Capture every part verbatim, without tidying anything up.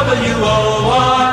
W O R.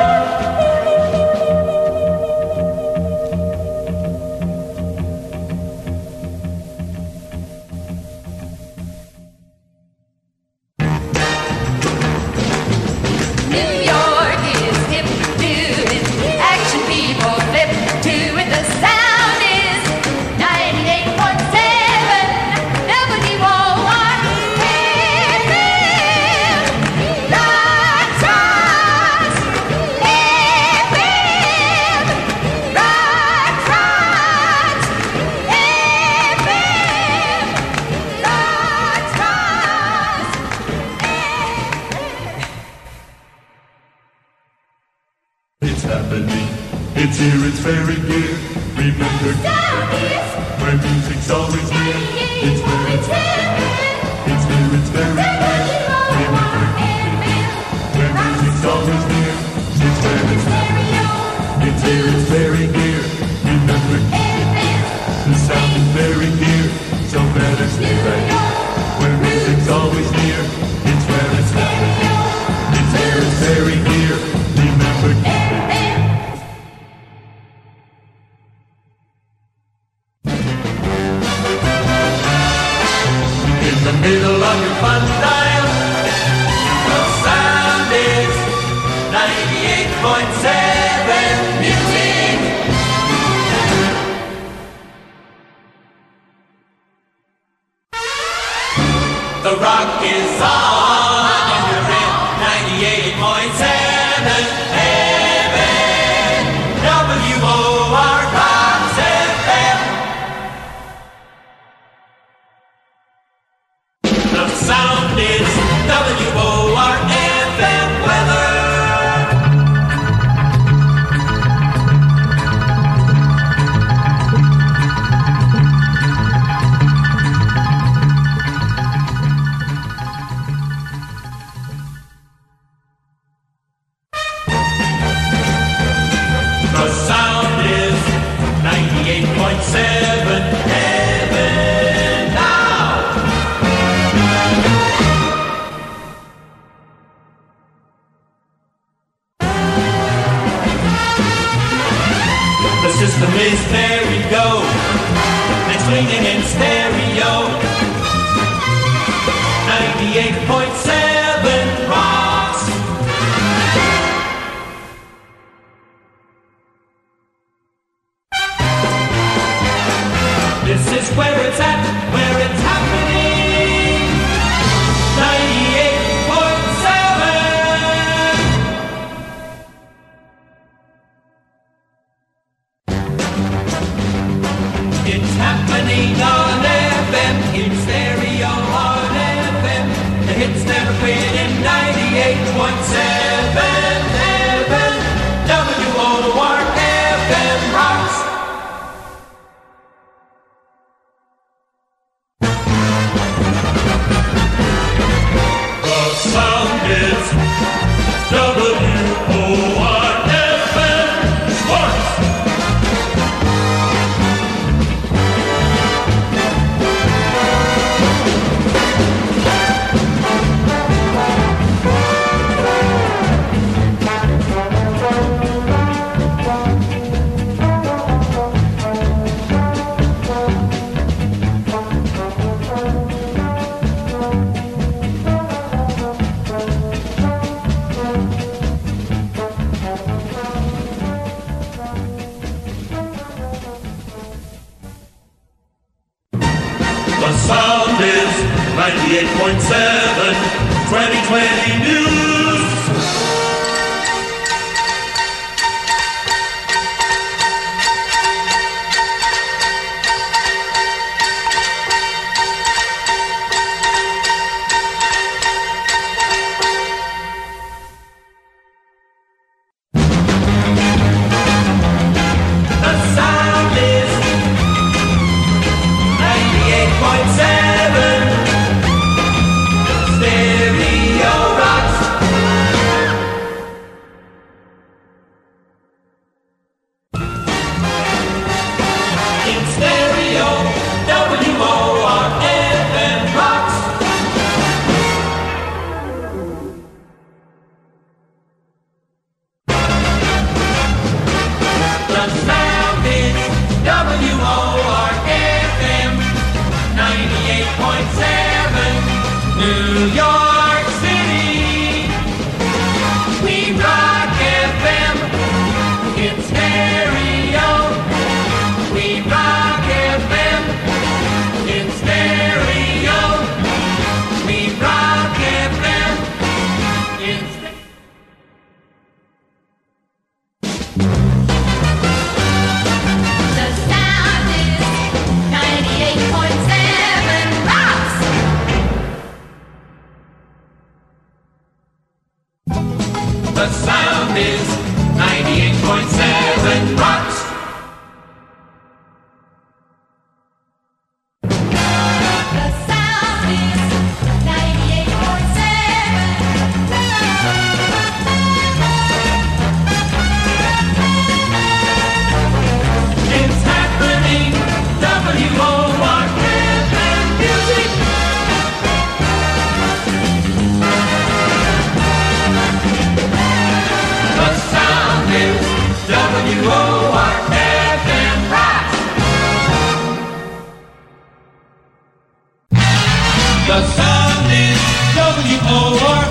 It's here, it's very near. Remember, where music's always near. It's where it's happening. It's here, it's very near. Remember, where music's always near. It's where it's happening. It's here, it's very near. Remember, the sound is very near. So better stay right here. Where music's always near. It's where it's happening. It's here, it's very near. Remember, the middle of your fun dial, the sound is ninety-eight point seven music. The rock is on, and you're in ninety-eight point seven heaven. W O R Rocks F M. The sound is W O R F M weather. The sound is ninety-eight point seven heaven now. The system is stereo, and swinging in stereo. ninety-eight point seven rocks. This is where it's at, where it's happening. ninety-eight point seven. It's happening on F M, in stereo on F M. The hits never quit in ninety-eight point seven heaven. W O R F M rocks. The sound is W O R F M Sports. The sound is ninety-eight point seven, twenty twenty news. The sound is ninety-eight point seven. The sound is ninety-eight point seven Rocks. The sound is ninety-eight point seven. It's happening, W O R F M music. The sound is W O R F M Rocks. The sound is W O R